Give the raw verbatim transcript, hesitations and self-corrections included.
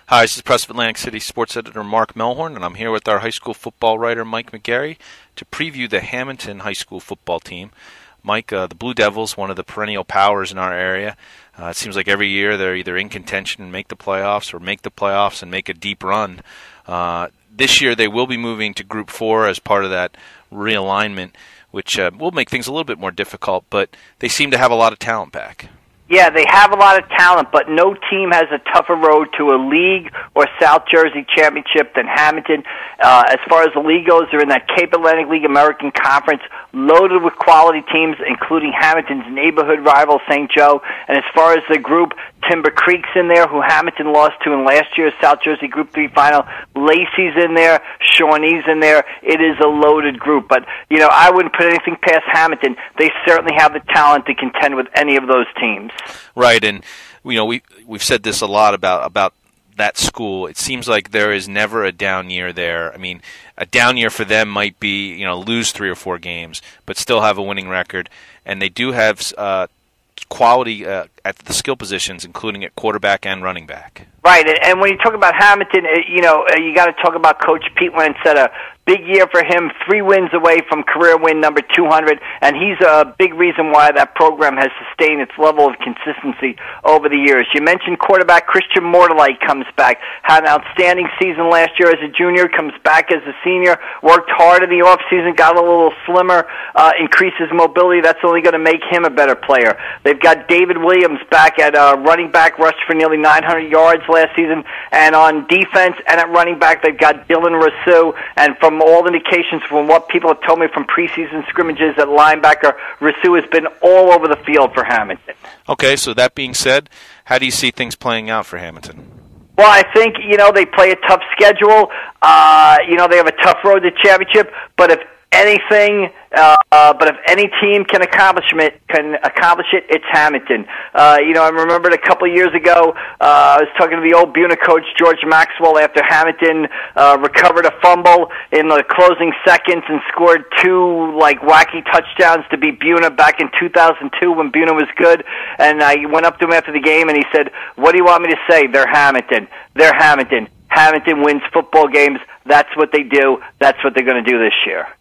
Hi, this is Press of Atlantic City sports editor Mark Melhorn, and I'm here with our high school football writer Mike McGarry to preview the Hamilton High School football team. Mike, uh, the Blue Devils, one of the perennial powers in our area. Uh, it seems like every year they're either in contention and make the playoffs or make the playoffs and make a deep run. Uh, this year they will be moving to Group four as part of that realignment, which uh, will make things a little bit more difficult, but they seem to have a lot of talent back. Yeah, they have a lot of talent, but no team has a tougher road to a league or South Jersey championship than Hamilton. Uh, as far as the league goes, they're in that Cape Atlantic League American Conference, loaded with quality teams, including Hamilton's neighborhood rival, Saint Joe. And as far as the group, Timber Creek's in there, who Hamilton lost to in last year's South Jersey Group three final. Lacey's in there. Shawnee's in there. It is a loaded group. But, you know, I wouldn't put anything past Hamilton. They certainly have the talent to contend with any of those teams. Right, and, you know, we, we've said this a lot about, about that school. It seems like there is never a down year there. I mean, a down year for them might be, you know, lose three or four games, but still have a winning record. And they do have uh, quality uh, at the skill positions, including at quarterback and running back. Right, and when you talk about Hamilton, you know, you got to talk about Coach Pete Lancetta. Big year for him, three wins away from career win number two hundred, and he's a big reason why that program has sustained its level of consistency over the years. You mentioned quarterback Christian Mordelite comes back, had an outstanding season last year as a junior, comes back as a senior, worked hard in the offseason, got a little slimmer, uh, increases mobility. That's only going to make him a better player. They've got David Williams back at uh, running back, rushed for nearly nine hundred yards last season, and on defense and at running back, they've got Dylan Rousseau, and from all indications from what people have told me from preseason scrimmages at linebacker, Rousseau has been all over the field for Hamilton. Okay, so that being said, how do you see things playing out for Hamilton? Well, I think, you know, they play a tough schedule. Uh, you know, they have a tough road to championship, but if anything, uh, uh, but if any team can accomplish it, can accomplish it, it's Hamilton. Uh, you know, I remembered a couple of years ago, uh, I was talking to the old Buna coach, George Maxwell, after Hamilton uh, recovered a fumble in the closing seconds and scored two, like, wacky touchdowns to beat Buna back in two thousand two when Buna was good. And I went up to him after the game and he said, "What do you want me to say? They're Hamilton. They're Hamilton. Hamilton wins football games. That's what they do. That's what they're going to do this year."